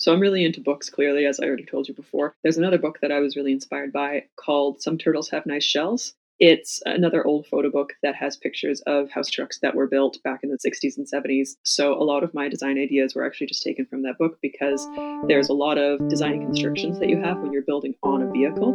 So I'm really into books, clearly, as I already told you before. There's another book that I was really inspired by called Some Turtles Have Nice Shells. It's another old photo book that has pictures of house trucks that were built back in the 60s and 70s. So a lot of my design ideas were actually just taken from that book because there's a lot of design constrictions that you have when you're building on a vehicle.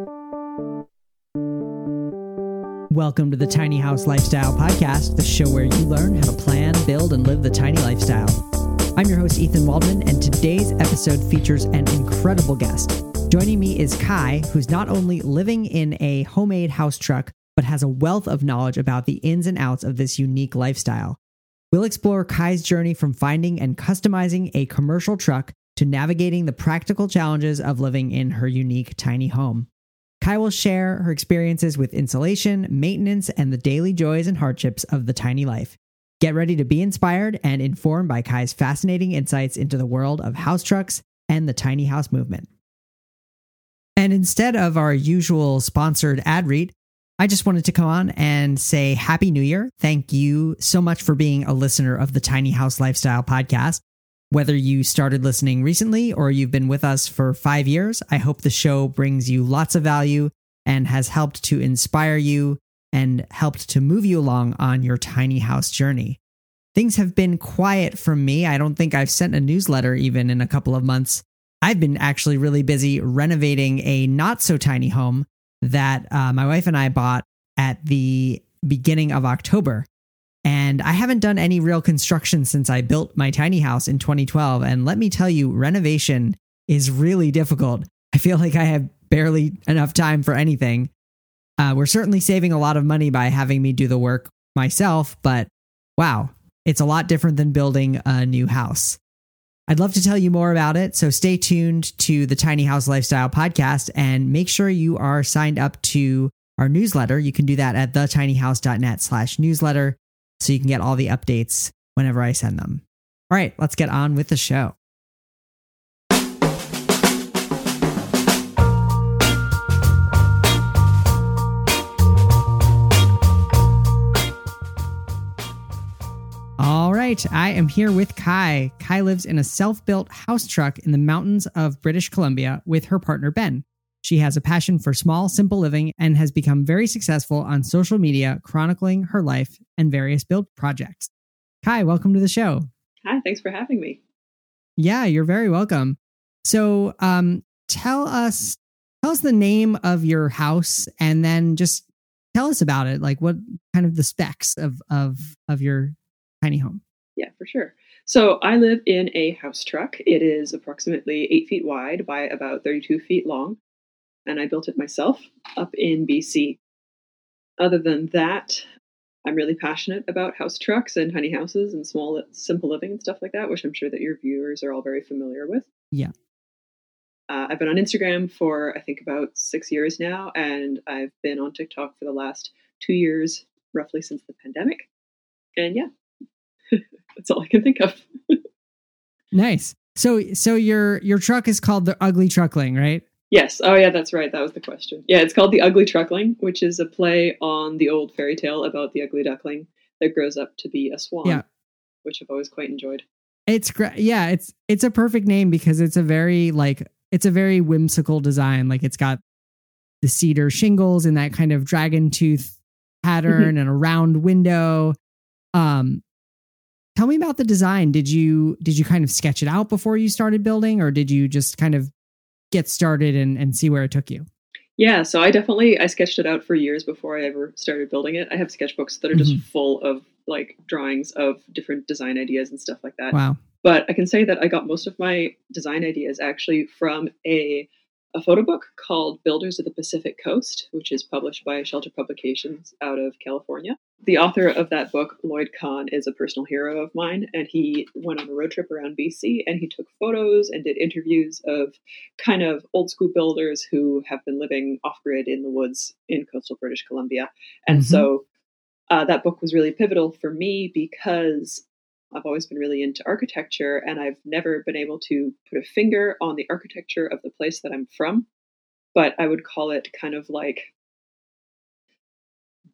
Welcome to the Tiny House Lifestyle Podcast, the show where you learn how to plan, build, and live the tiny lifestyle. I'm your host, Ethan Waldman, and today's episode features an incredible guest. Joining me is Kai, who's not only living in a homemade house truck, but has a wealth of knowledge about the ins and outs of this unique lifestyle. We'll explore Kai's journey from finding and customizing a commercial truck to navigating the practical challenges of living in her unique tiny home. Kai will share her experiences with insulation, maintenance, and the daily joys and hardships of the tiny life. Get ready to be inspired and informed by Kai's fascinating insights into the world of house trucks and the tiny house movement. And instead of our usual sponsored ad read, I just wanted to come on and say Happy New Year. Thank you so much for being a listener of the Tiny House Lifestyle Podcast. Whether you started listening recently or you've been with us for 5 years, I hope the show brings you lots of value and has helped to inspire you and helped to move you along on your tiny house journey. Things have been quiet from me. I don't think I've sent a newsletter even in a couple of months. I've been actually really busy renovating a not so tiny home that my wife and I bought at the beginning of October. And I haven't done any real construction since I built my tiny house in 2012. And let me tell you, renovation is really difficult. I feel like I have barely enough time for anything. We're certainly saving a lot of money by having me do the work myself, but wow, it's a lot different than building a new house. I'd love to tell you more about it, so stay tuned to the Tiny House Lifestyle Podcast and make sure you are signed up to our newsletter. You can do that at thetinyhouse.net/newsletter so you can get all the updates whenever I send them. All right, let's get on with the show. All right, I am here with Kai. Kai lives in a self-built house truck in the mountains of British Columbia with her partner, Ben. She has a passion for small, simple living and has become very successful on social media, chronicling her life and various build projects. Kai, welcome to the show. Hi, thanks for having me. Yeah, you're very welcome. So tell us the name of your house and then just tell us about it. Like what kind of the specs of your tiny home. Yeah, for sure. So I live in a house truck. It is approximately 8 feet wide by about 32 feet long. And I built it myself up in BC. Other than that, I'm really passionate about house trucks and tiny houses and small, simple living and stuff like that, which I'm sure that your viewers are all very familiar with. Yeah. I've been on Instagram for, I think, about 6 years now, and I've been on TikTok for the last 2 years, roughly since the pandemic. And yeah, that's all I can think of. Nice. So your truck is called the Ugly Truckling, right? Yes. Oh, yeah, that's right. That was the question. Yeah, it's called The Ugly Truckling, which is a play on the old fairy tale about the ugly duckling that grows up to be a swan, which I've always quite enjoyed. It's great. Yeah, it's a perfect name because it's a very whimsical design. Like it's got the cedar shingles and that kind of dragon tooth pattern and a round window. Tell me about the design. Did you kind of sketch it out before you started building, or did you just kind of get started and see where it took you? Yeah, so I sketched it out for years before I ever started building it. I have sketchbooks that are just full of like drawings of different design ideas and stuff like that. Wow. But I can say that I got most of my design ideas actually from a photo book called Builders of the Pacific Coast, which is published by Shelter Publications out of California. The author of that book, Lloyd Kahn, is a personal hero of mine, and he went on a road trip around BC, and he took photos and did interviews of kind of old school builders who have been living off-grid in the woods in coastal British Columbia. And so that book was really pivotal for me because I've always been really into architecture, and I've never been able to put a finger on the architecture of the place that I'm from, but I would call it kind of like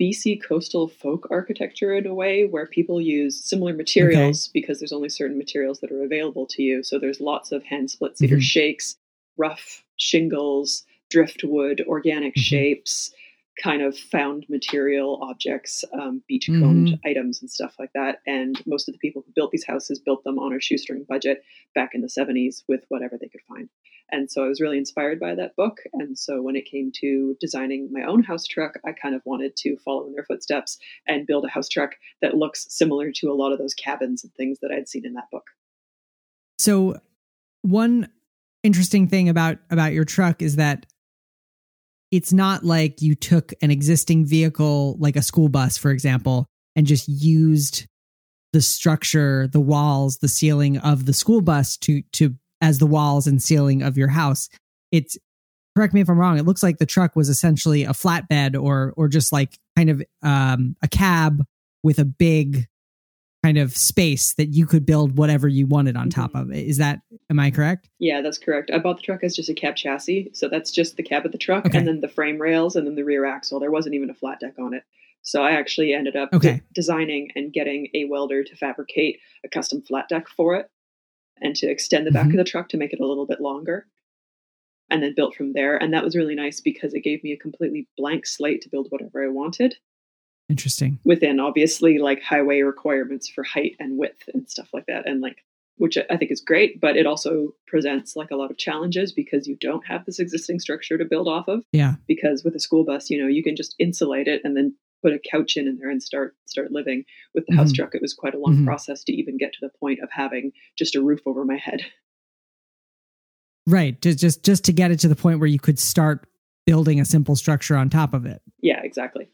BC coastal folk architecture in a way where people use similar materials because there's only certain materials that are available to you. So there's lots of hand split cedar shakes, rough shingles, driftwood, organic shapes, kind of found material objects, beachcombed items and stuff like that. And most of the people who built these houses built them on a shoestring budget back in the 70s with whatever they could find. And so I was really inspired by that book. And so when it came to designing my own house truck, I kind of wanted to follow in their footsteps and build a house truck that looks similar to a lot of those cabins and things that I'd seen in that book. So one interesting thing about your truck is that it's not like you took an existing vehicle, like a school bus, for example, and just used the structure, the walls, the ceiling of the school bus to as the walls and ceiling of your house. It's, correct me if I'm wrong, it looks like the truck was essentially a flatbed or just like kind of a cab with a big kind of space that you could build whatever you wanted on top of it. Am I correct? Yeah, that's correct. I bought the truck as just a cab chassis. So that's just the cab of the truck and then the frame rails and then the rear axle. There wasn't even a flat deck on it. So I actually ended up designing and getting a welder to fabricate a custom flat deck for it and to extend the back of the truck to make it a little bit longer, and then built from there. And that was really nice because it gave me a completely blank slate to build whatever I wanted. Interesting. Within obviously like highway requirements for height and width and stuff like that. And like, which I think is great, but it also presents like a lot of challenges because you don't have this existing structure to build off of. Yeah. Because with a school bus, you can just insulate it and then put a couch in there and start living. With the house truck, it was quite a long process to even get to the point of having just a roof over my head. Right. Just to get it to the point where you could start building a simple structure on top of it. Yeah, exactly.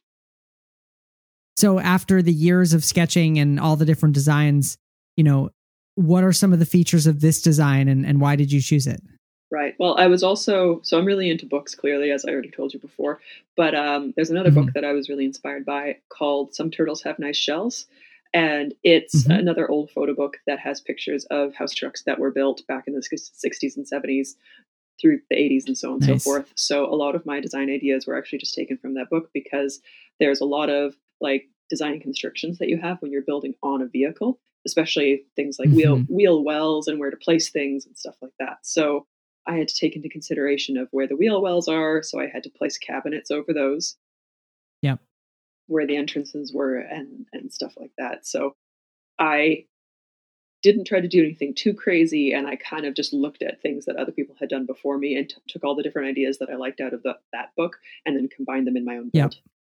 So after the years of sketching and all the different designs, what are some of the features of this design and why did you choose it? Right. Well, I was also, so I'm really into books, clearly, as I already told you before. But there's another book that I was really inspired by called Some Turtles Have Nice Shells. And it's another old photo book that has pictures of house trucks that were built back in the 60s and 70s through the 80s and so on and so forth. So a lot of my design ideas were actually just taken from that book because there's a lot of like design constrictions that you have when you're building on a vehicle, especially things like wheel wells and where to place things and stuff like that. So I had to take into consideration of where the wheel wells are. So I had to place cabinets over those. Yep. Where the entrances were and stuff like that. So I didn't try to do anything too crazy. And I kind of just looked at things that other people had done before me and took all the different ideas that I liked out of that book and then combined them in my own build. Yep.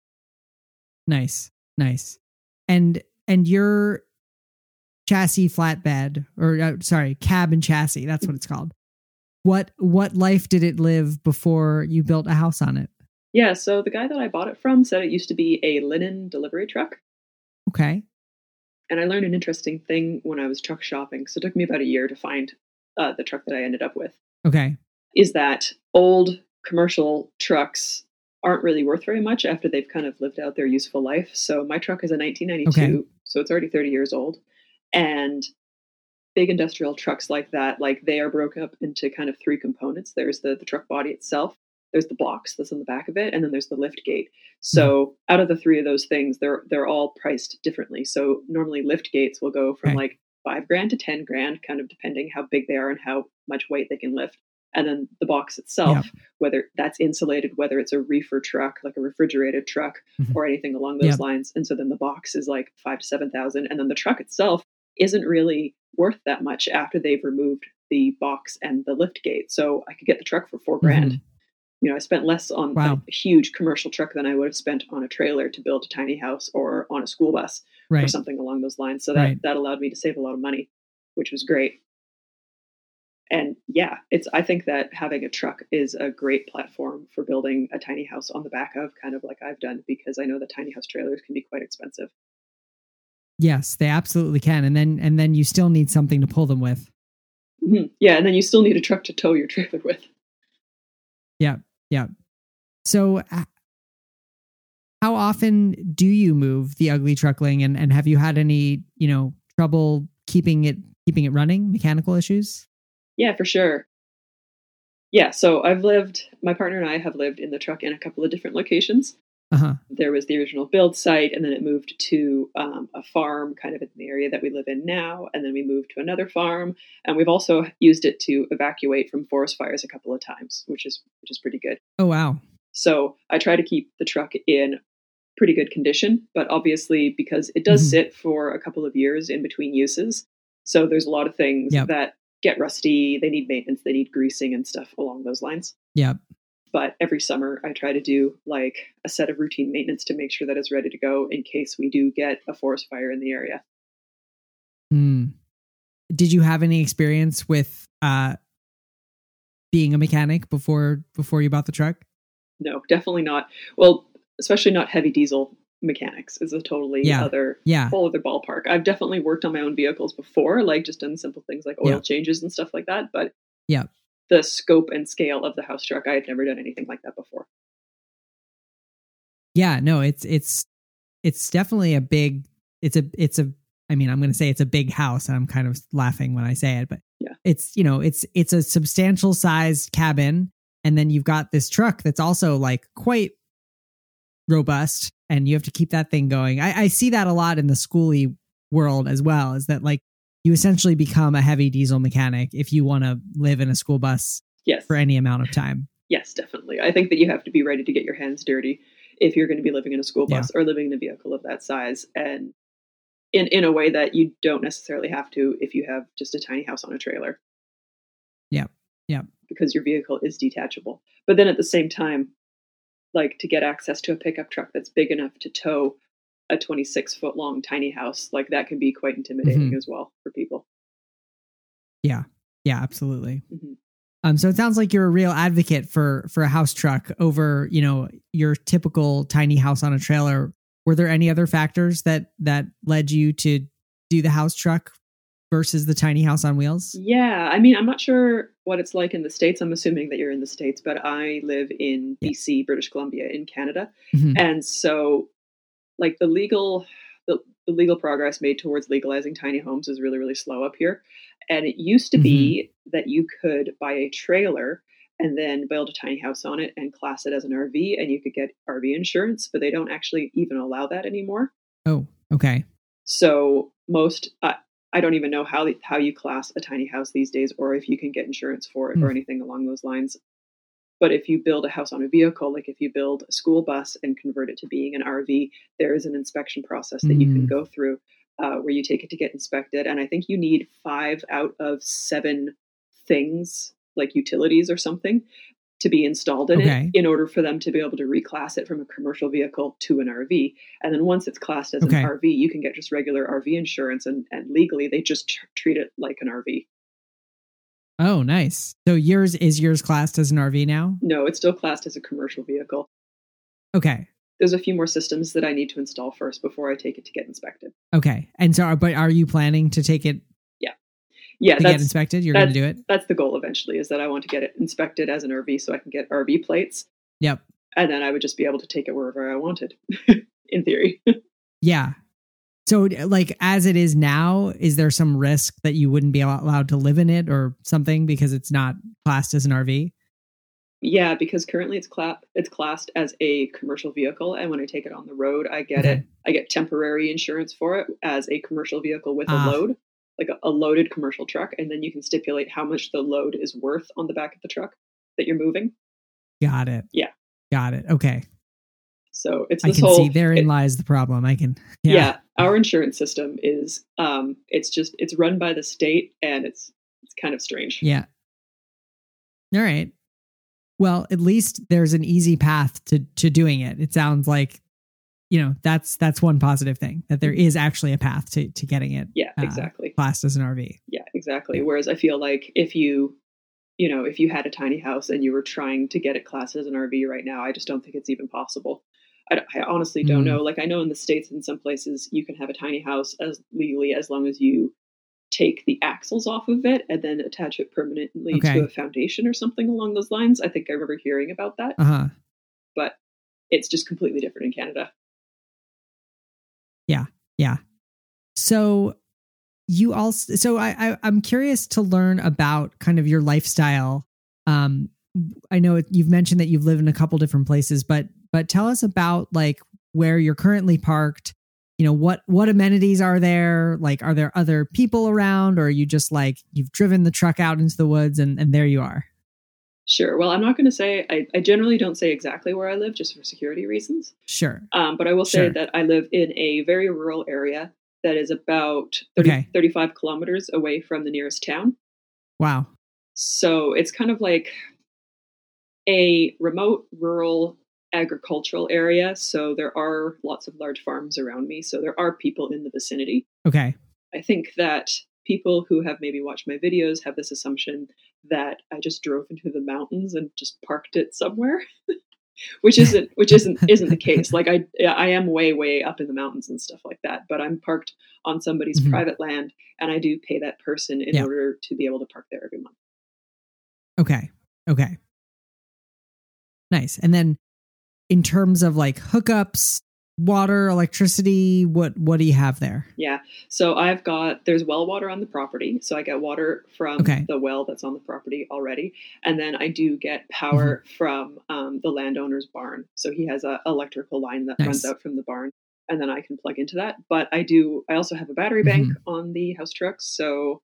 Nice. And your chassis flatbed, or cab and chassis, that's what it's called. What life did it live before you built a house on it? Yeah, so the guy that I bought it from said it used to be a linen delivery truck. Okay. And I learned an interesting thing when I was truck shopping. So it took me about a year to find the truck that I ended up with. Okay. Is that old commercial trucks aren't really worth very much after they've kind of lived out their useful life. So my truck is a 1992, so it's already 30 years old. And big industrial trucks like that, like they are broken up into kind of three components. There's the truck body itself, there's the box that's on the back of it, and then there's the lift gate. So out of the three of those things, they're all priced differently. So normally lift gates will go from like $5,000 to $10,000, kind of depending how big they are and how much weight they can lift. And then the box itself, whether that's insulated, whether it's a reefer truck, like a refrigerated truck or anything along those lines. And so then the box is like $5,000 to $7,000. And then the truck itself isn't really worth that much after they've removed the box and the lift gate. So I could get the truck for $4,000. I spent less on a huge commercial truck than I would have spent on a trailer to build a tiny house or on a school bus or something along those lines. So that allowed me to save a lot of money, which was great. And yeah, I think that having a truck is a great platform for building a tiny house on the back of, kind of like I've done, because I know that tiny house trailers can be quite expensive. Yes, they absolutely can. And then you still need something to pull them with. Yeah. And then you still need a truck to tow your trailer with. Yeah. So how often do you move the Ugly Truckling and have you had any, trouble keeping it running, mechanical issues? Yeah, for sure. Yeah. So my partner and I have lived in the truck in a couple of different locations. Uh-huh. There was the original build site, and then it moved to a farm kind of in the area that we live in now. And then we moved to another farm, and we've also used it to evacuate from forest fires a couple of times, which is pretty good. Oh, wow. So I try to keep the truck in pretty good condition, but obviously because it does sit for a couple of years in between uses. So there's a lot of things that get rusty. They need maintenance, they need greasing and stuff along those lines. Yep. But every summer I try to do like a set of routine maintenance to make sure that it's ready to go in case we do get a forest fire in the area. Did you have any experience with being a mechanic before you bought the truck? No, definitely not. Well, especially not heavy diesel mechanics is a totally whole other ballpark. I've definitely worked on my own vehicles before, like just done simple things like oil changes and stuff like that. But the scope and scale of the house truck, I had never done anything like that before. Yeah, no, it's definitely a big, I mean, I'm going to say it's a big house, and I'm kind of laughing when I say it, but it's, it's a substantial sized cabin. And then you've got this truck that's also like quite robust, and you have to keep that thing going. I see that a lot in the schoolie world as well, is that like you essentially become a heavy diesel mechanic if you want to live in a school bus for any amount of time. Yes, definitely. I think that you have to be ready to get your hands dirty if you're going to be living in a school bus or living in a vehicle of that size, and in a way that you don't necessarily have to if you have just a tiny house on a trailer. Yeah. Because your vehicle is detachable. But then at the same time, like to get access to a pickup truck that's big enough to tow a 26-foot long tiny house, like that can be quite intimidating as well for people. Yeah, absolutely. So it sounds like you're a real advocate for a house truck over, your typical tiny house on a trailer. Were there any other factors that led you to do the house truck versus the tiny house on wheels? Yeah, I mean, I'm not sure what it's like in the States. I'm assuming that you're in the States, but I live in BC, British Columbia, in Canada. And so like the legal progress made towards legalizing tiny homes is really, really slow up here. And it used to be that you could buy a trailer and then build a tiny house on it and class it as an RV, and you could get RV insurance, but they don't actually even allow that anymore. Oh, okay. So most, I don't even know how you class a tiny house these days, or if you can get insurance for it or anything along those lines. But if you build a house on a vehicle, like if you build a school bus and convert it to being an RV, there is an inspection process that you can go through where you take it to get inspected. And I think you need 5 out of 7 things, like utilities or something, to be installed in it in order for them to be able to reclass it from a commercial vehicle to an RV. And then once it's classed as an RV, you can get just regular RV insurance, and legally they just treat it like an RV. Oh, nice. So is yours classed as an RV now? No, it's still classed as a commercial vehicle. Okay. There's a few more systems that I need to install first before I take it to get inspected. Okay. And so, but are you planning to take it? Yeah, to get inspected? You're going to do it? That's the goal eventually, is that I want to get it inspected as an RV so I can get RV plates. Yep. And then I would just be able to take it wherever I wanted, in theory. Yeah. So like as it is now, is there some risk that you wouldn't be allowed to live in it or something because it's not classed as an RV? Yeah, because currently it's classed as a commercial vehicle, and when I take it on the road, I get temporary insurance for it as a commercial vehicle with a load, like a loaded commercial truck, and then you can stipulate how much the load is worth on the back of the truck that you're moving. Got it. Yeah. Got it. Okay. So it's this whole. I can see therein lies the problem. Yeah. Our insurance system is it's run by the state, and it's kind of strange. Yeah. All right. Well, at least there's an easy path to doing it. It sounds like, that's one positive thing, that there is actually a path to getting it. Yeah, exactly. Classed as an RV. Yeah, exactly. Yeah. Whereas I feel like if you had a tiny house and you were trying to get it classed as an RV right now, I just don't think it's even possible. I honestly don't know. Like I know in the States, in some places, you can have a tiny house as legally as long as you take the axles off of it and then attach it permanently to a foundation or something along those lines. I think I remember hearing about that. But it's just completely different in Canada. Yeah. So I'm curious to learn about kind of your lifestyle. I know you've mentioned that you've lived in a couple different places, but but tell us about like where you're currently parked. You know, what amenities are there? Like, are there other people around, or are you just like, you've driven the truck out into the woods and there you are? Sure. Well, I'm not going to say, I generally don't say exactly where I live just for security reasons. Sure. But I will say that I live in a very rural area that is about 35 kilometers away from the nearest town. Wow. So it's kind of like a remote rural agricultural area. So there are lots of large farms around me. So there are people in the vicinity. Okay. I think that people who have maybe watched my videos have this assumption that I just drove into the mountains and just parked it somewhere, which isn't the case. Like I am way up in the mountains and stuff like that, but I'm parked on somebody's private land, and I do pay that person in order to be able to park there every month. Okay. Nice. And then in terms of like hookups, water, electricity, what do you have there? Yeah. So there's well water on the property. So I get water from the well that's on the property already. And then I do get power from the landowner's barn. So he has a electrical line that runs out from the barn, and then I can plug into that. But I also have a battery bank on the house truck. So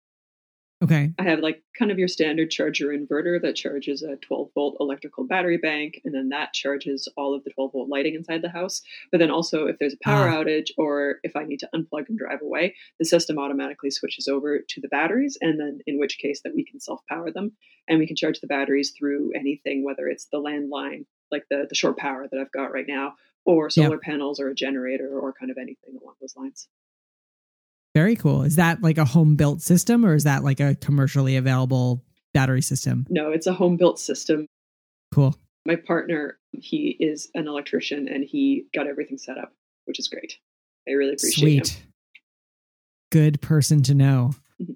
I have like kind of your standard charger inverter that charges a 12-volt electrical battery bank, and then that charges all of the 12-volt lighting inside the house. But then also if there's a power outage or if I need to unplug and drive away, the system automatically switches over to the batteries, and then in which case that we can self-power them, and we can charge the batteries through anything, whether it's the landline, like the shore power that I've got right now, or solar panels or a generator or kind of anything along those lines. Very cool. Is that like a home built system, or is that like a commercially available battery system? No, it's a home built system. Cool. My partner, he is an electrician, and he got everything set up, which is great. I really appreciate him. Good person to know.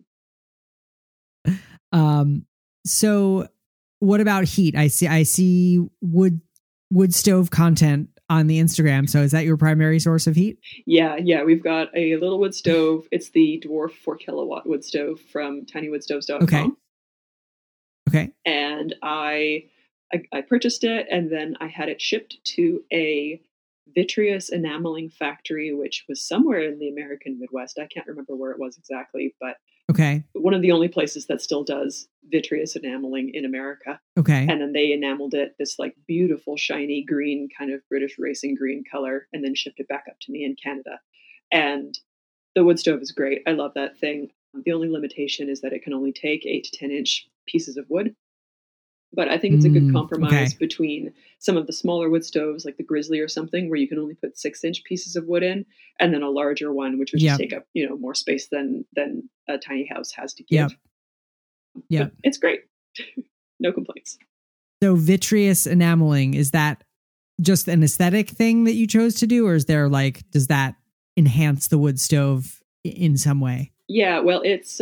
So what about heat? I see wood stove content on the Instagram. So is that your primary source of heat? Yeah. We've got a little wood stove. It's the Dwarf 4 kilowatt wood stove from tinywoodstoves.com. Okay. And I purchased it, and then I had it shipped to a vitreous enameling factory, which was somewhere in the American Midwest. I can't remember where it was exactly, but one of the only places that still does vitreous enameling in America. And then they enameled it this like beautiful shiny green, kind of British racing green color, and then shipped it back up to me in Canada. And the wood stove is great. I love that thing. The only limitation is that it can only take 8 to 10 inch pieces of wood. But I think it's a good compromise between some of the smaller wood stoves, like the Grizzly or something, where you can only put 6-inch pieces of wood in, and then a larger one, which would just take up, more space than a tiny house has to give. But it's great. No complaints. So vitreous enameling, is that just an aesthetic thing that you chose to do, or is there does that enhance the wood stove in some way? Yeah, well, it's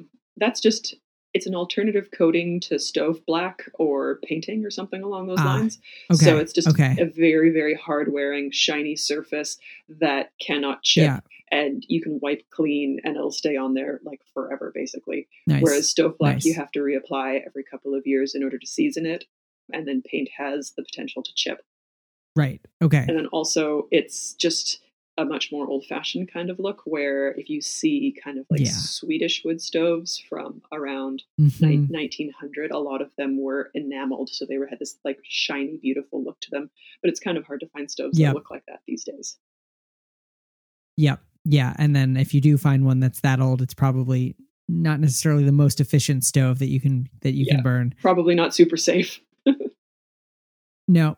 it's an alternative coating to stove black or painting or something along those lines. So it's just a very, very hard-wearing, shiny surface that cannot chip, and you can wipe clean and it'll stay on there like forever, basically. Whereas stove black, you have to reapply every couple of years in order to season it, and then paint has the potential to chip. Right. Okay. And then also it's just a much more old-fashioned kind of look, where if you see kind of like Swedish wood stoves from around 1900, a lot of them were enameled, so they had this like shiny, beautiful look to them. But it's kind of hard to find stoves that look like that these days. Yep. Yeah. And then if you do find one that's that old, it's probably not necessarily the most efficient stove that you can burn. Probably not super safe. No.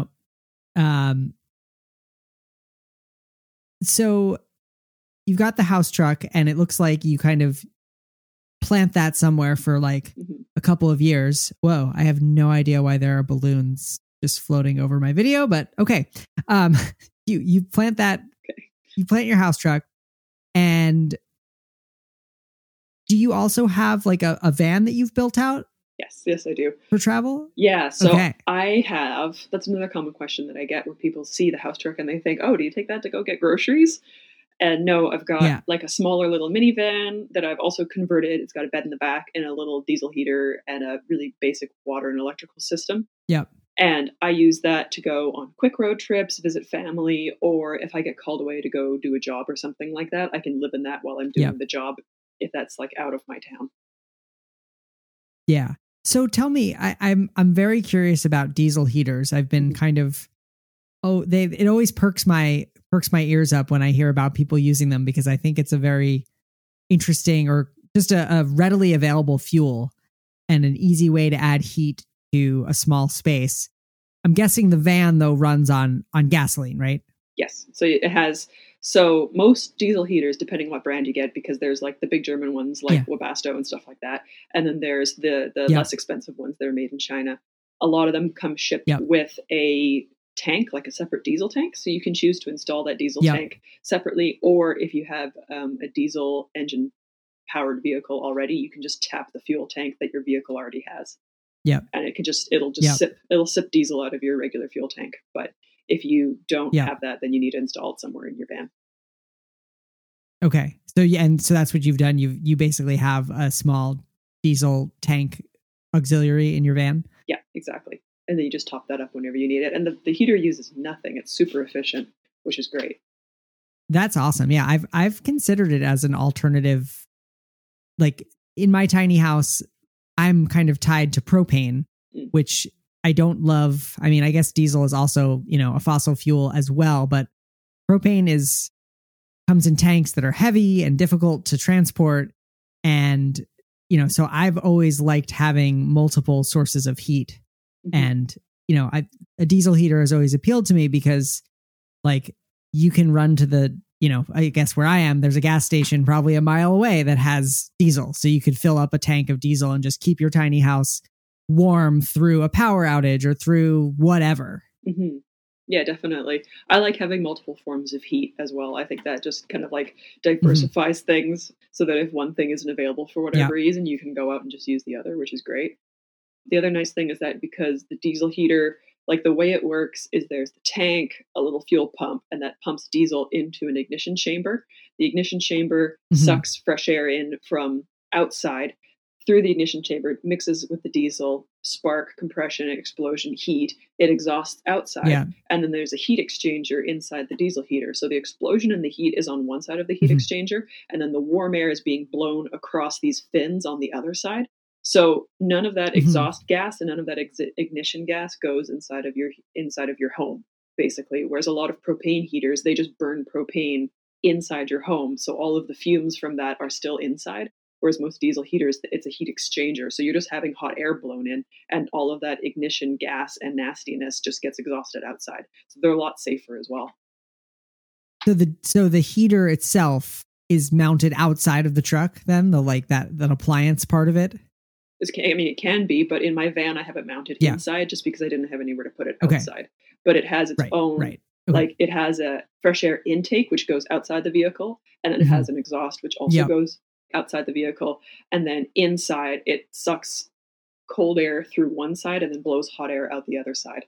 So you've got the house truck, and it looks like you kind of plant that somewhere for like a couple of years. Whoa, I have no idea why there are balloons just floating over my video, but okay. You plant that, you plant your house truck, and do you also have like a van that you've built out? Yes, I do. For travel? Yeah, so that's another common question that I get, where people see the house truck and they think, oh, do you take that to go get groceries? And no, I've got like a smaller little minivan that I've also converted. It's got a bed in the back and a little diesel heater and a really basic water and electrical system. Yep. And I use that to go on quick road trips, visit family, or if I get called away to go do a job or something like that, I can live in that while I'm doing the job if that's like out of my town. Yeah. So tell me, I'm very curious about diesel heaters. I've been kind of it always perks my ears up when I hear about people using them, because I think it's a very interesting, or just a readily available fuel and an easy way to add heat to a small space. I'm guessing the van though runs on gasoline, right? Yes. So it has, so most diesel heaters, depending on what brand you get, because there's like the big German ones like Webasto and stuff like that. And then there's the less expensive ones that are made in China. A lot of them come shipped with a tank, like a separate diesel tank. So you can choose to install that diesel tank separately. Or if you have a diesel engine powered vehicle already, you can just tap the fuel tank that your vehicle already has. Yeah. And it'll sip diesel out of your regular fuel tank. But if you don't have that, then you need to install it somewhere in your van. Okay. So and so that's what you've done. You basically have a small diesel tank auxiliary in your van. Yeah, exactly. And then you just top that up whenever you need it. And the heater uses nothing. It's super efficient, which is great. That's awesome. Yeah, I've considered it as an alternative. Like in my tiny house, I'm kind of tied to propane, which I don't love. I mean, I guess diesel is also, a fossil fuel as well, but propane comes in tanks that are heavy and difficult to transport. And, so I've always liked having multiple sources of heat. And, a diesel heater has always appealed to me because like you can run to the, I guess where I am, there's a gas station probably a mile away that has diesel. So you could fill up a tank of diesel and just keep your tiny house warm through a power outage or through whatever. Mm-hmm. Yeah, definitely. I like having multiple forms of heat as well. I think that just kind of like diversifies things so that if one thing isn't available for whatever reason, you can go out and just use the other, which is great. The other nice thing is that because the diesel heater, like the way it works is there's the tank, a little fuel pump, and that pumps diesel into an ignition chamber. The ignition chamber sucks fresh air in from outside through the ignition chamber, mixes with the diesel, spark, compression, explosion, heat. It exhausts outside. And then there's a heat exchanger inside the diesel heater. So the explosion and the heat is on one side of the heat exchanger, and then the warm air is being blown across these fins on the other side. So none of that exhaust gas and none of that ignition gas goes inside of your home, basically. Whereas a lot of propane heaters, they just burn propane inside your home. So all of the fumes from that are still inside. Whereas most diesel heaters, it's a heat exchanger. So you're just having hot air blown in, and all of that ignition gas and nastiness just gets exhausted outside. So they're a lot safer as well. So the heater itself is mounted outside of the truck then, that appliance part of it? It can be, but in my van, I have it mounted inside just because I didn't have anywhere to put it outside. But it has its own, like it has a fresh air intake, which goes outside the vehicle. And then it has an exhaust, which also goes outside the vehicle. And then inside, it sucks cold air through one side and then blows hot air out the other side.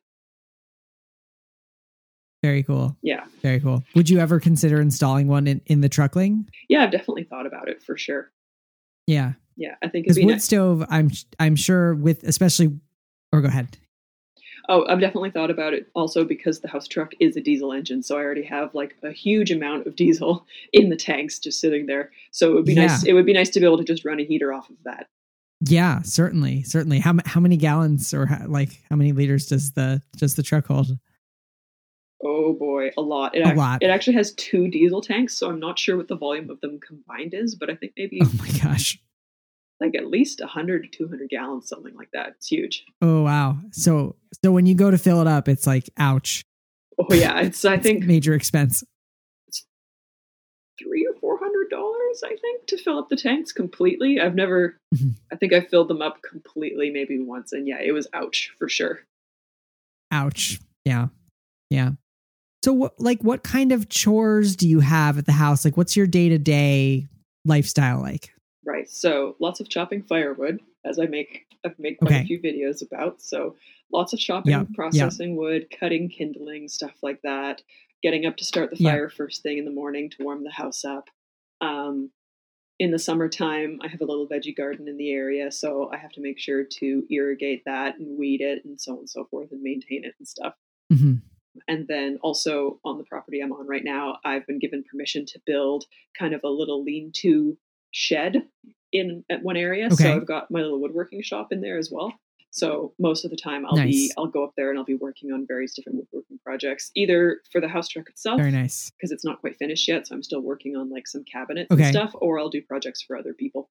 Very cool. Yeah. Very cool. Would you ever consider installing one in the Truckling? Yeah, I've definitely thought about it for sure. Yeah. Yeah, I think it'd be wood nice. Stove, I'm sure with especially, or go ahead. Oh, I've definitely thought about it also because the house truck is a diesel engine. So I already have like a huge amount of diesel in the tanks just sitting there. So it would be nice. It would be nice to be able to just run a heater off of that. Yeah, certainly. How many gallons or how many liters does the truck hold? Oh boy, a lot. A lot. It actually has 2 diesel tanks, so I'm not sure what the volume of them combined is, but I think maybe oh my gosh, like at least 100 to 200 gallons, something like that. It's huge. Oh wow. So when you go to fill it up, it's like ouch. Oh yeah, I think major expense. It's $300 or $400, I think, to fill up the tanks completely. I've never. I think I filled them up completely maybe once, and yeah, it was ouch for sure. Ouch. Yeah. So what kind of chores do you have at the house? Like, what's your day-to-day lifestyle like? Right. So lots of chopping firewood, as I've made quite a few videos about. So lots of chopping, processing wood, cutting, kindling, stuff like that. Getting up to start the fire first thing in the morning to warm the house up. in the summertime, I have a little veggie garden in the area, so I have to make sure to irrigate that and weed it and so on and so forth and maintain it and stuff. Hmm. And then also on the property I'm on right now, I've been given permission to build kind of a little lean-to shed in at one area. Okay. So I've got my little woodworking shop in there as well. So most of the time Nice. I'll go up there and I'll be working on various different woodworking projects, either for the house truck itself, Very nice. because it's not quite finished yet, so I'm still working on like some cabinets Okay. and stuff, or I'll do projects for other people.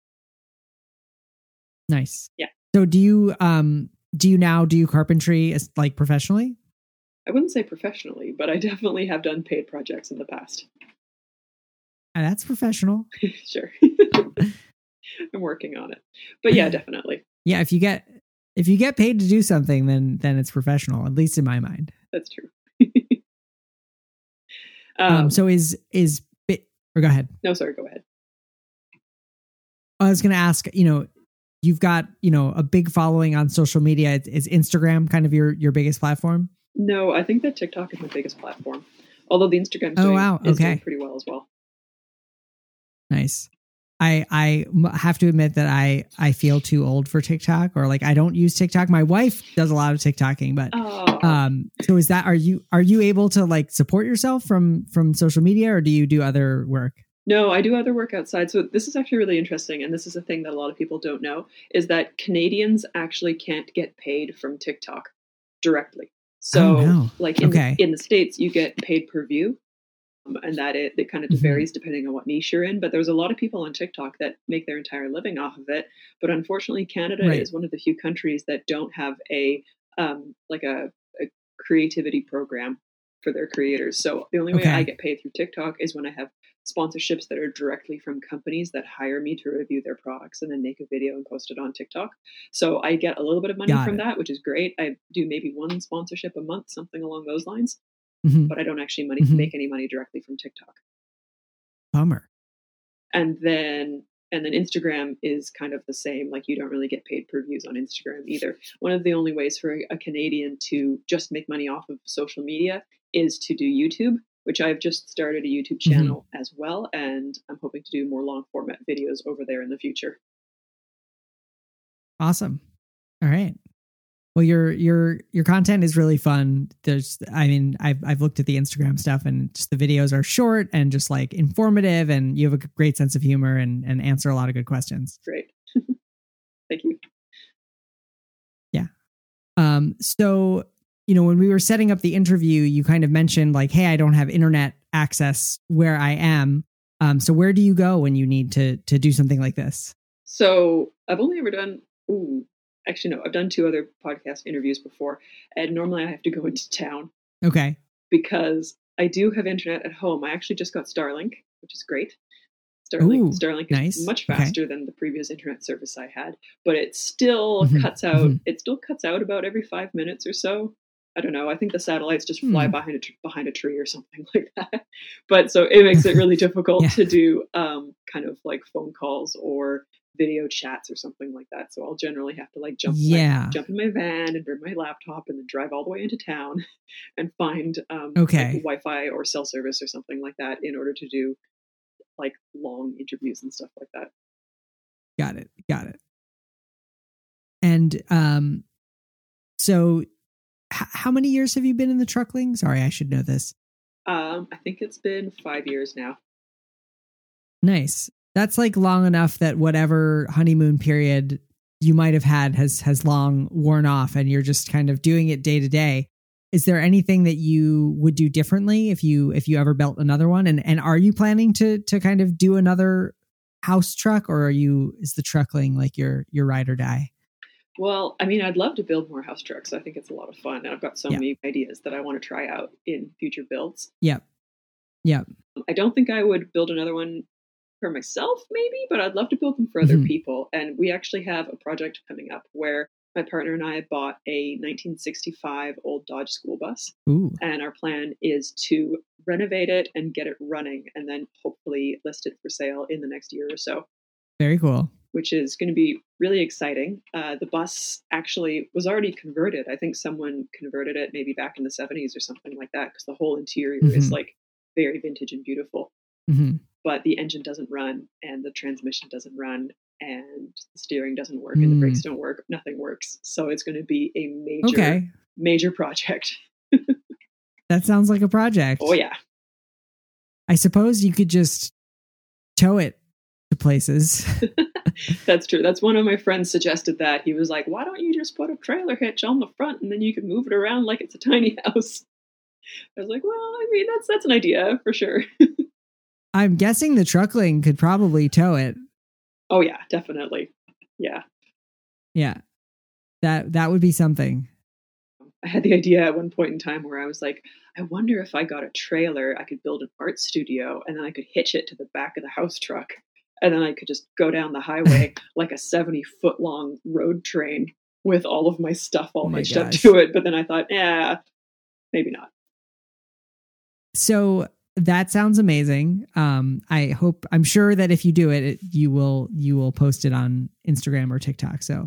Nice. Yeah. So do you now do carpentry as like professionally? I wouldn't say professionally, but I definitely have done paid projects in the past. That's professional. Sure. I'm working on it. But yeah, definitely. Yeah, if you get paid to do something, then it's professional, at least in my mind. That's true. So or go ahead. No, sorry, go ahead. I was going to ask, you've got, a big following on social media. Is Instagram kind of your biggest platform? No, I think that TikTok is my biggest platform. Although the Instagram is doing pretty well as well. Nice. I have to admit that I feel too old for TikTok, or like I don't use TikTok. My wife does a lot of TikToking, but so is that, are you able to like support yourself from social media, or do you do other work? No, I do other work outside. So this is actually really interesting, and this is a thing that a lot of people don't know, is that Canadians actually can't get paid from TikTok directly. So like in the States, you get paid per view. And that it kind of varies depending on what niche you're in. But there's a lot of people on TikTok that make their entire living off of it. But unfortunately, Canada is one of the few countries that don't have a creativity program for their creators. So the only way I get paid through TikTok is when I have sponsorships that are directly from companies that hire me to review their products and then make a video and post it on TikTok. So I get a little bit of money from that, which is great. I do maybe one sponsorship a month, something along those lines. But I don't actually make any money directly from TikTok. Bummer. And then Instagram is kind of the same. Like you don't really get paid per views on Instagram either. One of the only ways for a Canadian to just make money off of social media is to do YouTube, which I've just started a YouTube channel as well. And I'm hoping to do more long format videos over there in the future. Awesome. All right. Well, your content is really fun. I've looked at the Instagram stuff, and just the videos are short and just like informative, and you have a great sense of humor and answer a lot of good questions. Great. Thank you. Yeah. So, when we were setting up the interview, you kind of mentioned like, hey, I don't have internet access where I am. So where do you go when you need to do something like this? So I've only ever done, actually, no, I've done 2 other podcast interviews before, and normally I have to go into town. Okay. Because I do have internet at home. I actually just got Starlink, which is great. Starlink is much faster than the previous internet service I had, but it still cuts out. It still cuts out about every 5 minutes or so. I don't know. I think the satellites just fly behind a tree or something like that. But so it makes it really difficult to do kind of like phone calls or video chats or something like that. So I'll generally have to like jump in my van and bring my laptop and then drive all the way into town and find like Wi-Fi or cell service or something like that in order to do like long interviews and stuff like that. Got it. And so how many years have you been in the truckling? Sorry, I should know this. I think it's been 5 years now. Nice. That's like long enough that whatever honeymoon period you might have had has long worn off, and you're just kind of doing it day to day. Is there anything that you would do differently if you ever built another one? And are you planning to kind of do another house truck, or is the truckling like your ride or die? Well, I mean, I'd love to build more house trucks. I think it's a lot of fun. And I've got so many ideas that I want to try out in future builds. Yep. I don't think I would build another one for myself, maybe, but I'd love to build them for other people. And we actually have a project coming up where my partner and I bought a 1965 old Dodge school bus. Ooh. And our plan is to renovate it and get it running, and then hopefully list it for sale in the next year or so. Very cool. Which is going to be really exciting. The bus actually was already converted. I think someone converted it maybe back in the 70s or something like that, because the whole interior is like very vintage and beautiful. but the engine doesn't run and the transmission doesn't run and the steering doesn't work and the brakes don't work. Nothing works. So it's going to be a major project. That sounds like a project. Oh, yeah. I suppose you could just tow it to places. That's true. That's one of my friends suggested that. He was like, why don't you just put a trailer hitch on the front and then you can move it around like it's a tiny house? I was like, well, I mean, that's an idea for sure. I'm guessing the Truckling could probably tow it. Oh, yeah, definitely. Yeah. Yeah. That would be something. I had the idea at one point in time where I was like, I wonder if I got a trailer, I could build an art studio and then I could hitch it to the back of the house truck. And then I could just go down the highway like a 70-foot long road train with all of my stuff all hitched up to it. But then I thought, maybe not. So that sounds amazing. I'm sure that if you do it, you will post it on Instagram or TikTok. So,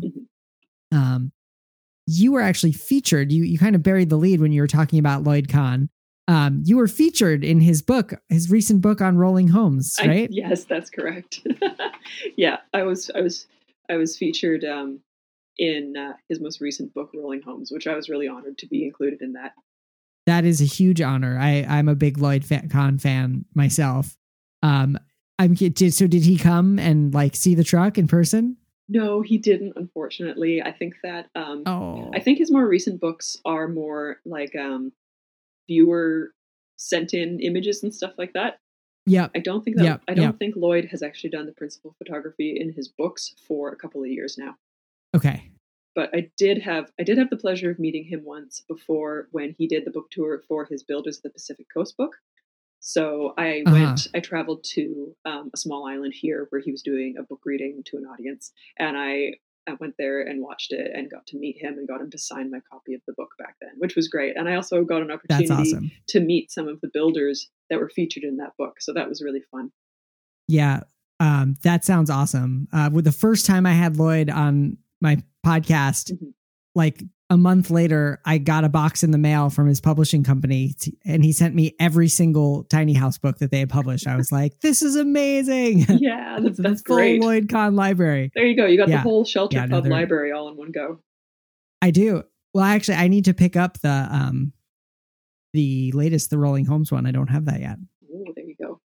you were actually featured. You kind of buried the lead when you were talking about Lloyd Kahn. You were featured in his recent book on rolling homes, right? Yes, that's correct. Yeah, I was featured in his most recent book, Rolling Homes, which I was really honored to be included in that. That is a huge honor. I'm a big Lloyd Kahn fan myself. So did he come and like see the truck in person? No, he didn't, unfortunately. I think that I think his more recent books are more like viewer sent in images and stuff like that. Yeah. I don't think Lloyd has actually done the principal photography in his books for a couple of years now. Okay. But I did have the pleasure of meeting him once before when he did the book tour for his Builders of the Pacific Coast book. So I traveled to a small island here where he was doing a book reading to an audience. And I went there and watched it and got to meet him and got him to sign my copy of the book back then, which was great. And I also got an opportunity to meet some of the builders that were featured in that book. So that was really fun. Yeah, that sounds awesome. With the first time I had Lloyd on my podcast, like a month later, I got a box in the mail from his publishing company and he sent me every single tiny house book that they had published. I was like, this is amazing. Yeah, that's full great. Lloyd Kahn library. There you go. You got the whole Shelter Pub library all in one go. I do. Well, actually, I need to pick up the latest, the Rolling Homes one. I don't have that yet. Oh, there you go.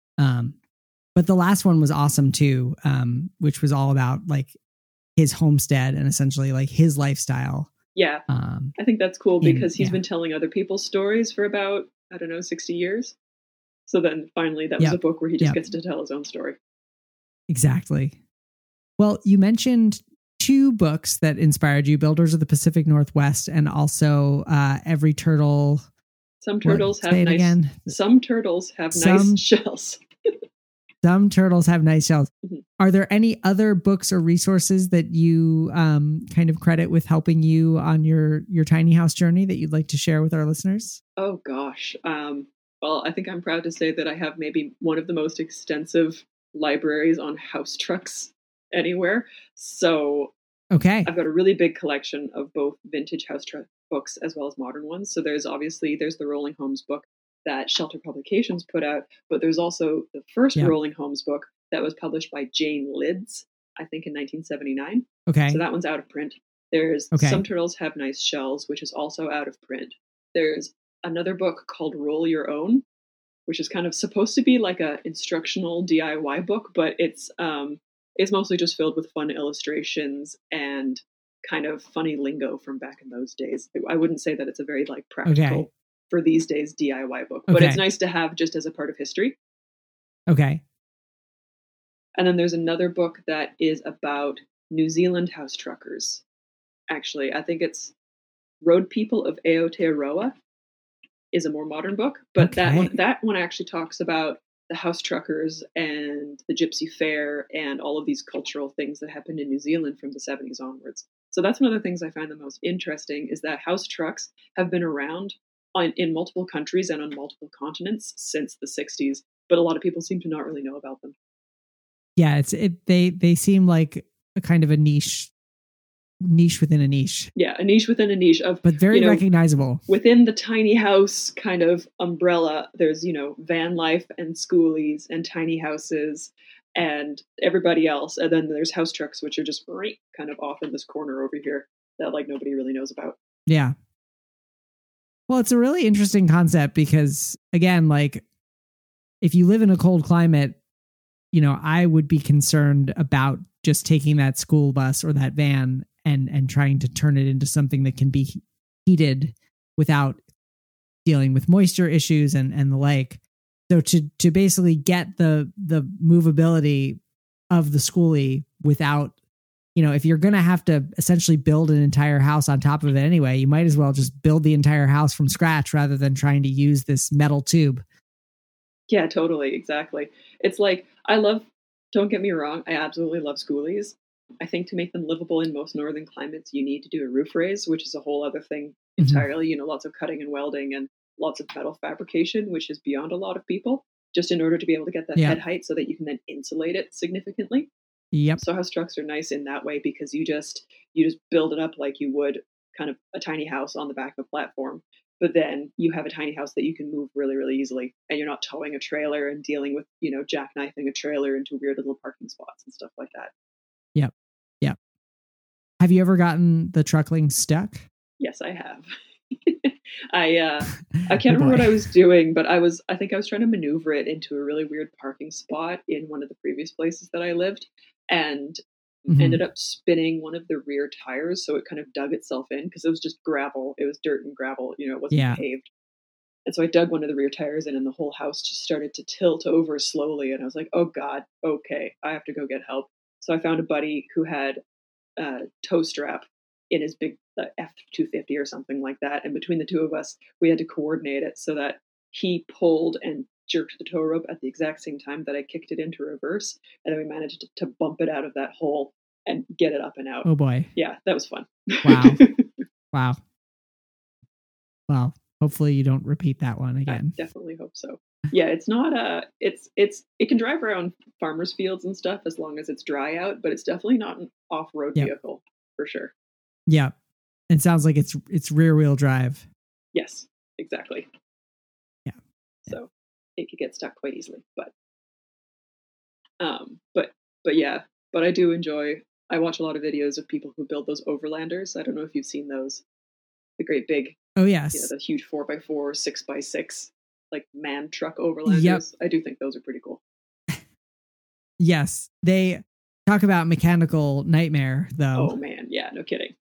But the last one was awesome too, which was all about like his homestead and essentially like his lifestyle. Yeah. I think that's cool because he's been telling other people's stories for about, 60 years. So then finally that was a book where he just gets to tell his own story. Exactly. Well, you mentioned two books that inspired you, Builders of the Pacific Northwest and also Every Turtle. Some turtles have nice shells. Some turtles have nice shells. Mm-hmm. Are there any other books or resources that you kind of credit with helping you on your tiny house journey that you'd like to share with our listeners? Oh, gosh. Well, I think I'm proud to say that I have maybe one of the most extensive libraries on house trucks anywhere. So I've got a really big collection of both vintage house truck books as well as modern ones. So there's the Rolling Homes book that Shelter Publications put out, but there's also the first Rolling Homes book that was published by Jane Lids, I think in 1979. Okay. So that one's out of print. There's Some Turtles Have Nice Shells, which is also out of print. There's another book called Roll Your Own, which is kind of supposed to be like a instructional DIY book, but it's mostly just filled with fun illustrations and kind of funny lingo from back in those days. I wouldn't say that it's a very like practical for these days DIY book, but it's nice to have just as a part of history. Okay. And then there's another book that is about New Zealand house truckers. Actually, I think it's Road People of Aotearoa is a more modern book, but that one actually talks about the house truckers and the Gypsy Fair and all of these cultural things that happened in New Zealand from the 70s onwards. So that's one of the things I find the most interesting is that house trucks have been around in multiple countries and on multiple continents since the 60s, but a lot of people seem to not really know about them. Yeah, they seem like a kind of a niche niche within a niche. Yeah, a niche within a niche of, but very recognizable. Within the tiny house kind of umbrella, there's, van life and schoolies and tiny houses and everybody else. And then there's house trucks, which are just right kind of off in this corner over here that like nobody really knows about. Yeah. Well, it's a really interesting concept because, again, like if you live in a cold climate, I would be concerned about just taking that school bus or that van and trying to turn it into something that can be heated without dealing with moisture issues and the like. So to basically get the movability of the schoolie without, if you're going to have to essentially build an entire house on top of it anyway, you might as well just build the entire house from scratch rather than trying to use this metal tube. Yeah, totally. Exactly. It's like, don't get me wrong, I absolutely love schoolies. I think to make them livable in most northern climates, you need to do a roof raise, which is a whole other thing entirely. Lots of cutting and welding and lots of metal fabrication, which is beyond a lot of people, just in order to be able to get that head height so that you can then insulate it significantly. Yep. So house trucks are nice in that way because you just build it up like you would kind of a tiny house on the back of a platform. But then you have a tiny house that you can move really, really easily. And you're not towing a trailer and dealing with, jackknifing a trailer into weird little parking spots and stuff like that. Yep. Yep. Have you ever gotten the truckling stuck? Yes, I have. I can't remember what I was doing, but I think I was trying to maneuver it into a really weird parking spot in one of the previous places that I lived and ended up spinning one of the rear tires. So it kind of dug itself in because it was just gravel. It was dirt and gravel, it wasn't paved. And so I dug one of the rear tires in and the whole house just started to tilt over slowly. And I was like, oh God, okay, I have to go get help. So I found a buddy who had a tow strap in his big F-250 or something like that. And between the two of us, we had to coordinate it so that he pulled and jerked the tow rope at the exact same time that I kicked it into reverse. And then we managed to bump it out of that hole and get it up and out. Oh boy. Yeah, that was fun. Wow. Well, hopefully you don't repeat that one again. I definitely hope so. Yeah, it's not it can drive around farmers' fields and stuff as long as it's dry out, but it's definitely not an off-road vehicle for sure. Yeah. It sounds like it's rear wheel drive. Yes, exactly. Yeah. So it could get stuck quite easily, but I do enjoy. I watch a lot of videos of people who build those overlanders. I don't know if you've seen those. The great big. Oh yes. The huge 4x4, 6x6, like man truck overlanders. Yep. I do think those are pretty cool. Yes, they talk about mechanical nightmare though. Oh man, yeah, no kidding.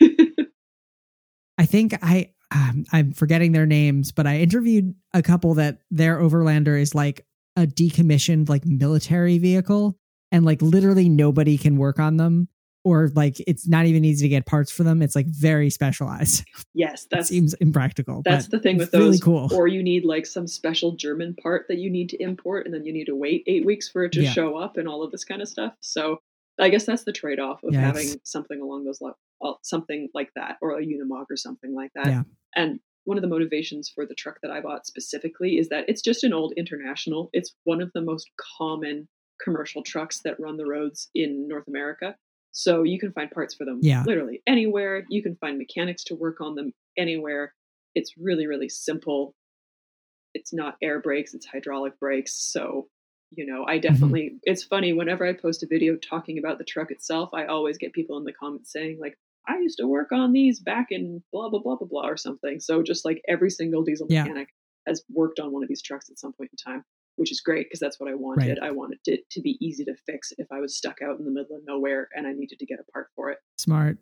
I think I'm forgetting their names, but I interviewed a couple that their overlander is like a decommissioned like military vehicle and like literally nobody can work on them or like it's not even easy to get parts for them. It's like very specialized. Yes, that seems impractical. That's the thing with those. Really cool. Or you need like some special German part that you need to import and then you need to wait 8 weeks for it to show up and all of this kind of stuff. So I guess that's the trade-off of having something along those lines. Something like that, or a Unimog or something like that. Yeah. And one of the motivations for the truck that I bought specifically is that it's just an old International. It's one of the most common commercial trucks that run the roads in North America. So you can find parts for them literally anywhere. You can find mechanics to work on them anywhere. It's really, really simple. It's not air brakes, it's hydraulic brakes. So, I definitely, it's funny, whenever I post a video talking about the truck itself, I always get people in the comments saying like, I used to work on these back in blah, blah, blah, blah, blah, or something. So just like every single diesel mechanic has worked on one of these trucks at some point in time, which is great because that's what I wanted. Right. I wanted it to be easy to fix if I was stuck out in the middle of nowhere and I needed to get a part for it. Smart.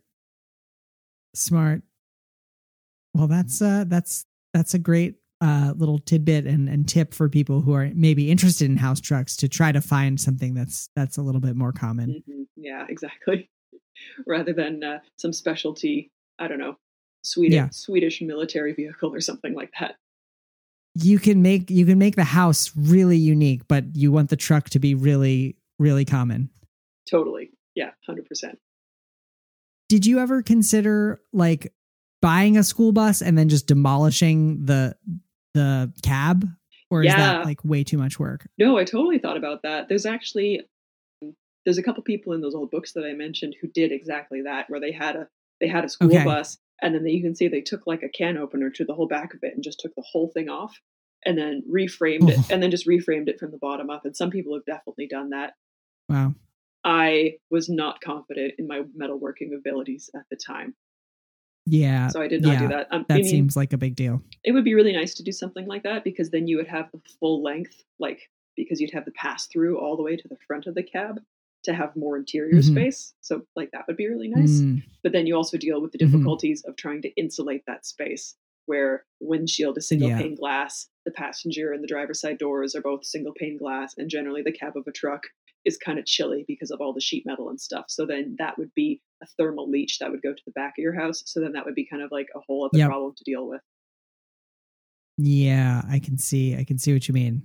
Well, that's a great little tidbit and tip for people who are maybe interested in house trucks to try to find something that's a little bit more common. Mm-hmm. Yeah, exactly. Rather than some specialty, I don't know, Swedish military vehicle or something like that. You can make the house really unique, but you want the truck to be really, really common. Totally. Yeah, 100%. Did you ever consider like buying a school bus and then just demolishing the cab? Or is that like way too much work? No, I totally thought about that. There's actually there's a couple people in those old books that I mentioned who did exactly that, where they had a school bus, and then you can see they took like a can opener to the whole back of it and just took the whole thing off and then reframed it, and then just reframed it from the bottom up. And some people have definitely done that. Wow. I was not confident in my metalworking abilities at the time. Yeah. So I did not do that. That seems like a big deal. It would be really nice to do something like that, because then you would have the full length, like, because you'd have the pass through all the way to the front of the cab to have more interior space. So like that would be really nice. But then you also deal with the difficulties of trying to insulate that space, where windshield is single pane glass, the passenger and the driver's side doors are both single pane glass, and generally the cab of a truck is kind of chilly because of all the sheet metal and stuff. So then that would be a thermal leach that would go to the back of your house. So then that would be kind of like a whole other problem to deal with. Yeah, I can see what you mean.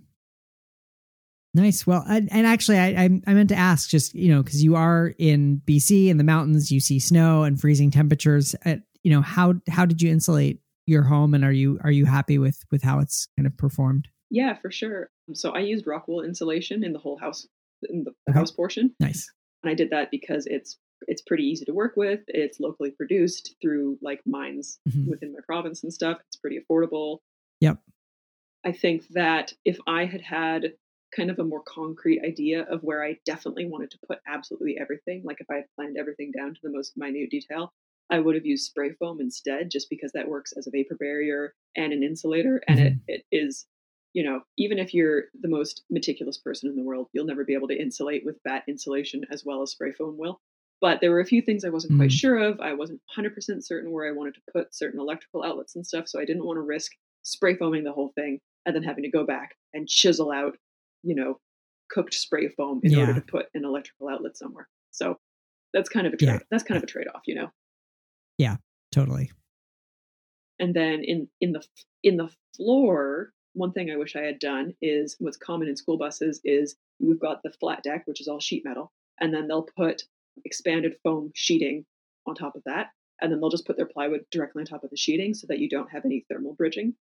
Nice. Well, and actually I meant to ask, just, because you are in BC in the mountains, you see snow and freezing temperatures. How did you insulate your home, and are you happy with how it's kind of performed? Yeah, for sure. So I used rock wool insulation in the whole house, in the house portion. Nice. And I did that because it's pretty easy to work with. It's locally produced through like mines within my province and stuff. It's pretty affordable. Yep. I think that if I had kind of a more concrete idea of where I definitely wanted to put absolutely everything, like if I had planned everything down to the most minute detail, I would have used spray foam instead, just because that works as a vapor barrier and an insulator. And it is, even if you're the most meticulous person in the world, you'll never be able to insulate with batt insulation as well as spray foam will. But there were a few things I wasn't quite sure of. I wasn't 100% certain where I wanted to put certain electrical outlets and stuff. So I didn't want to risk spray foaming the whole thing and then having to go back and chisel out, cooked spray foam in order to put an electrical outlet somewhere. So that's kind of a that's kind of a trade-off, Yeah, totally. And then in the floor, one thing I wish I had done is what's common in school buses is we've got the flat deck, which is all sheet metal, and then they'll put expanded foam sheeting on top of that, and then they'll just put their plywood directly on top of the sheeting so that you don't have any thermal bridging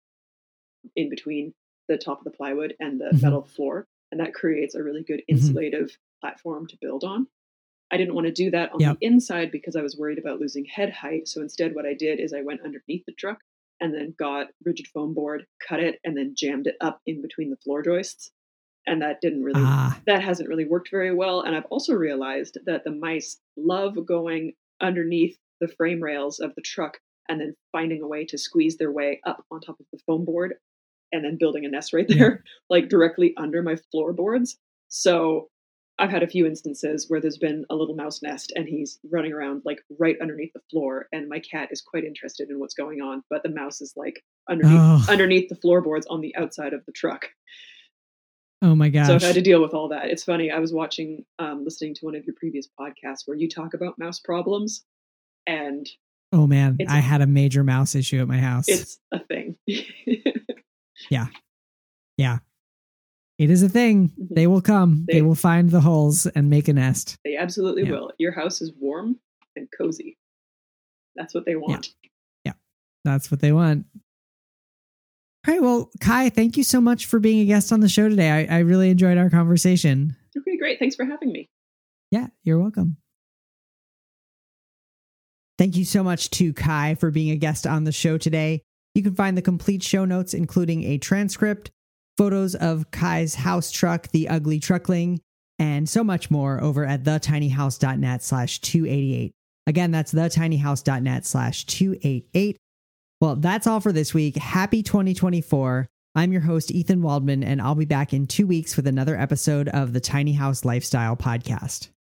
in between the top of the plywood and the metal floor, and that creates a really good insulative platform to build on. I didn't want to do that on the inside because I was worried about losing head height. So instead what I did is I went underneath the truck and then got rigid foam board, cut it, and then jammed it up in between the floor joists. And that that hasn't really worked very well. And I've also realized that the mice love going underneath the frame rails of the truck and then finding a way to squeeze their way up on top of the foam board and then building a nest right there, like directly under my floorboards. So I've had a few instances where there's been a little mouse nest and he's running around like right underneath the floor, and my cat is quite interested in what's going on, but the mouse is like underneath the floorboards on the outside of the truck. Oh my gosh. So I've had to deal with all that. It's funny. I was listening to one of your previous podcasts where you talk about mouse problems, and oh man, I had a major mouse issue at my house. It's a thing. Yeah. It is a thing. They will come. They will find the holes and make a nest. They absolutely will. Your house is warm and cozy. That's what they want. Yeah. That's what they want. All right. Well, Kai, thank you so much for being a guest on the show today. I really enjoyed our conversation. Okay, great. Thanks for having me. Yeah, you're welcome. Thank you so much to Kai for being a guest on the show today. You can find the complete show notes, including a transcript, photos of Kai's house truck, the Ugly Truckling, and so much more over at thetinyhouse.net/288. Again, that's thetinyhouse.net/288. Well, that's all for this week. Happy 2024. I'm your host, Ethan Waldman, and I'll be back in 2 weeks with another episode of the Tiny House Lifestyle Podcast.